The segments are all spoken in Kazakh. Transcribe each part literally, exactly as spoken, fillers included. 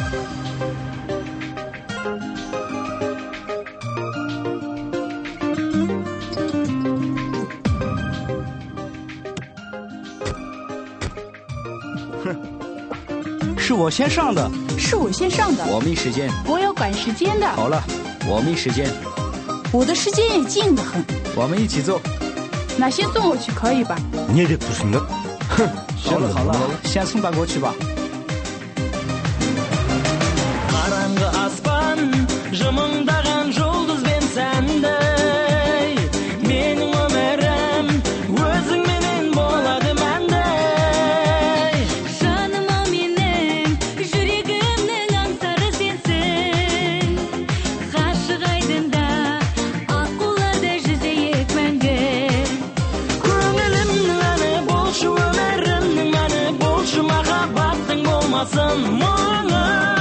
是我先上的， 是我先上的。 我没时间， 我要赶时间的。 好了，我没时间， 我的时间也近得很。 我们一起走。 那先送我去可以吧？ 你也得不行的。哼， 好了好了，先送他过去吧。 Qarang'i aspan, jimingdagan yulduz ben sendey. Mening ömrüm o'zing menen bo'ladi mendey. Жаным ау менің, жүрегімнің аңсары сенсің. Ғашық айдында аққуларда жүзейік мәңгі. Көңілімнің әні болшы, өмірімнің мәні болшы, махаббаттың болмасын мұңы.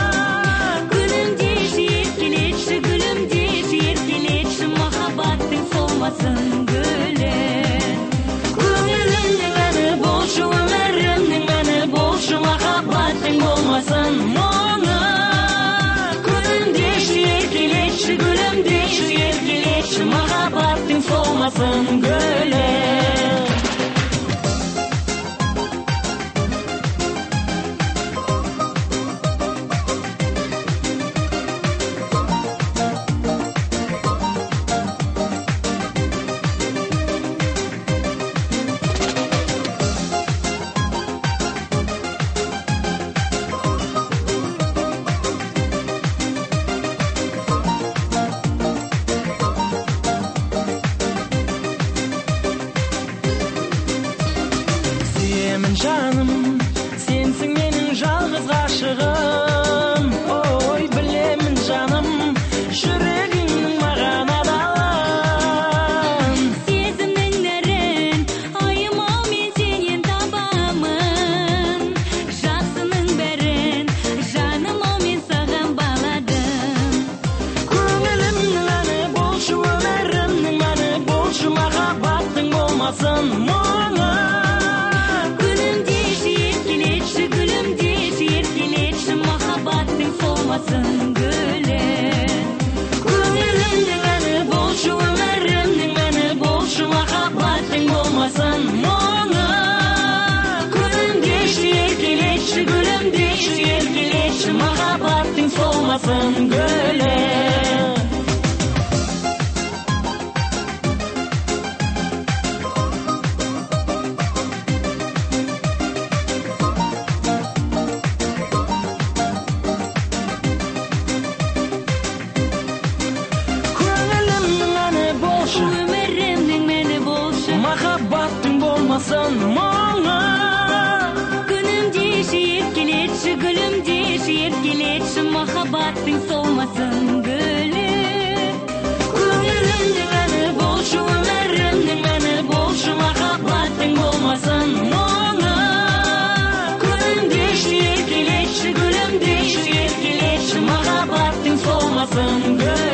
Olmasın muğla Gülümdeşi erkeleşi Gülümdeşi erkeleşi Mahabbatin solmasın göle Canım, sensin benim жалғыз ғашығым. Ой, білемін жаным, жүрегіңнің маған адалын. Сезімнің нәрін, айым-ау мен сенен табамын. Жақсының бәрін, жаным-ау мен саған баладым. Көңілімнің әні болшы, өмірімнің мәні болшы, махаббаттың болмасын мұңы. Көңілімнің әні болшы, өмірімнің мәні болшы, махаббаттың болмасын мұңы. Күлімдеші, еркелеші, гүлімдеші, еркелеші, махаббаттың солмасын гүлі. Mahabbatin bo'lmasin muңы. Күнімдеші еркелетші, гүлімдеші еркелетші, махаббаттың солмасын гүлі. Көңілімнің әні болшы, өмірімнің мәні болшы, махаббаттың болмасын мұңы. Күнімдеші еркелетші, гүлімдеші еркелетші, махаббаттың солмасын гүлі.